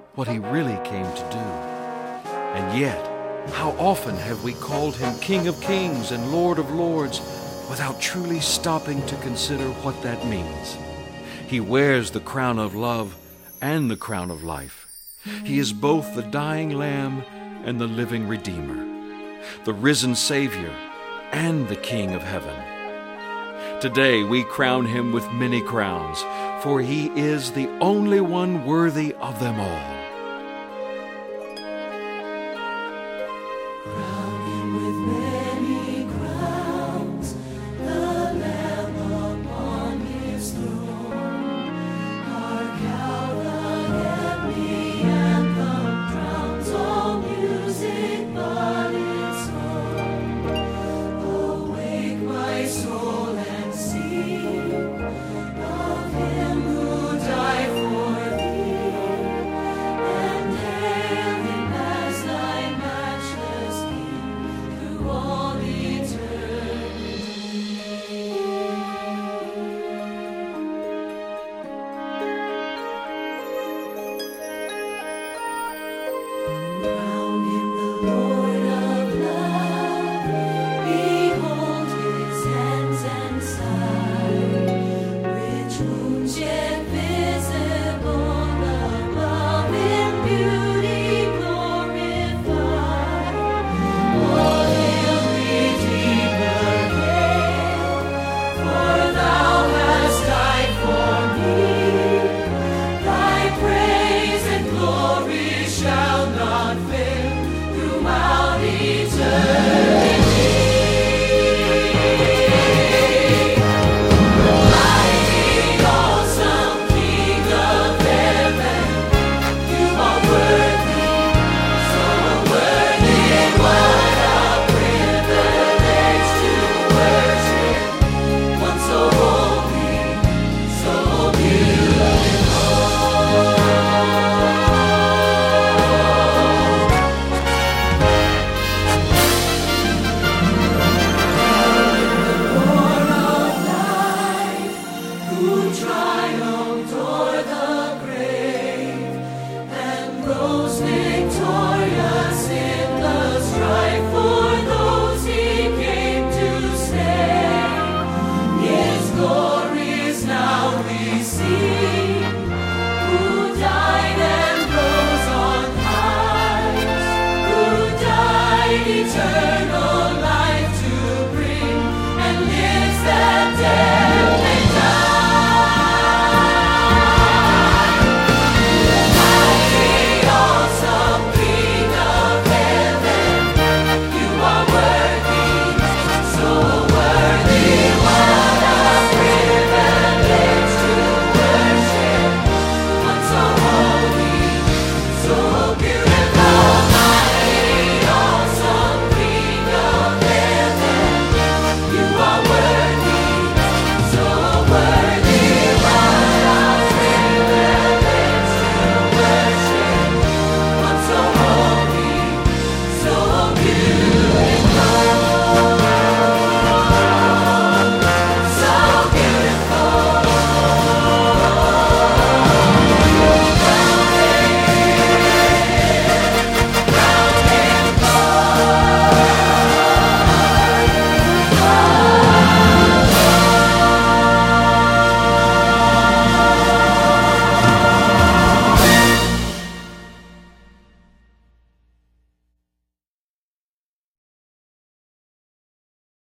what he really came to do. And yet, how often have we called him King of Kings and Lord of Lords without truly stopping to consider what that means? He wears the crown of love and the crown of life. He is both the dying Lamb and the living Redeemer, the risen Savior and the King of heaven. Today we crown him with many crowns, for he is the only one worthy of them all.